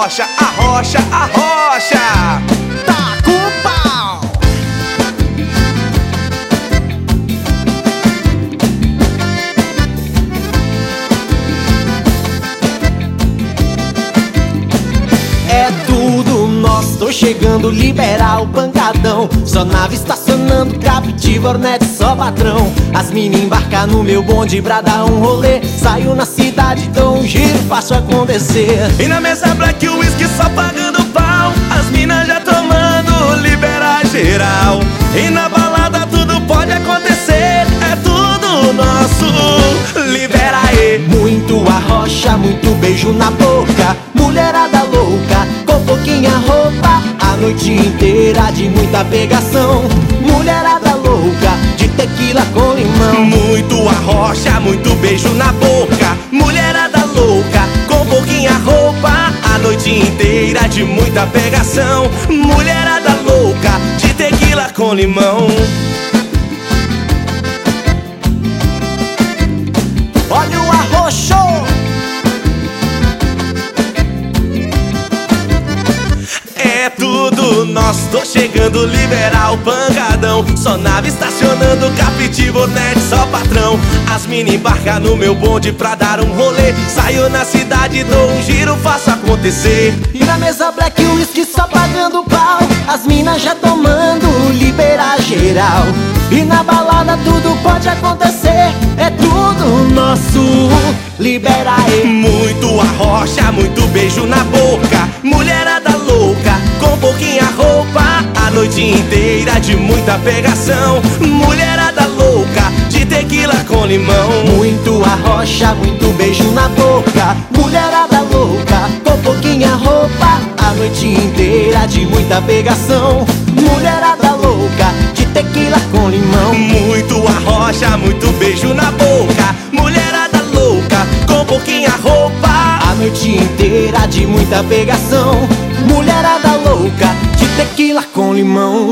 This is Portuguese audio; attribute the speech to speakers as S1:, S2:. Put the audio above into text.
S1: arrocha, arrocha, arrocha.
S2: Taca o pau. É tudo nosso, tô chegando, liberal, pancadão. Só nave estacionando, captiva, Hornet, só patrão. As mina embarcar no meu bonde pra dar um rolê. Saio na cidade, dou um giro, faço acontecer.
S1: E na mesa black whisky só pagando pau. As minas já tomando, libera geral. E na balada tudo pode acontecer. É tudo nosso, libera aí.
S2: Muito arrocha, muito beijo na boca. Mulherada louca, com pouquinha roupa. A noite inteira de muita pegação. Mulherada louca, de tequila com limão.
S1: Muito arrocha, muito beijo na boca. Mulherada louca, com pouquinha roupa. A noite inteira de muita pegação. Mulherada louca, de tequila com limão.
S2: Olha o arroxo.
S1: É tudo nosso, tô chegando, liberal, pancadão. Só nave estacionando, capitivo, Hornet, só patrão. As mina embarcar no meu bonde pra dar um rolê. Saio na cidade, dou um giro, faço acontecer.
S2: E na mesa black whisky só pagando pau. As minas já tomando, libera geral. E na balada tudo pode acontecer. É tudo nosso, libera aí.
S1: Muito arrocha, muito beijo na boca. Mulherada louca, com pouquinha roupa. A noite inteira de muita pegação. Mulherada louca, de tequila com limão.
S2: Muito arrocha, muito beijo na boca. Mulherada louca, com pouquinha roupa. A noite inteira de muita pegação. Mulherada louca, de tequila com limão.
S1: Muito arrocha, muito beijo na boca. Mulherada louca, com pouquinha roupa.
S2: A noite inteira de muita pegação. Mulherada louca, de tequila com limão.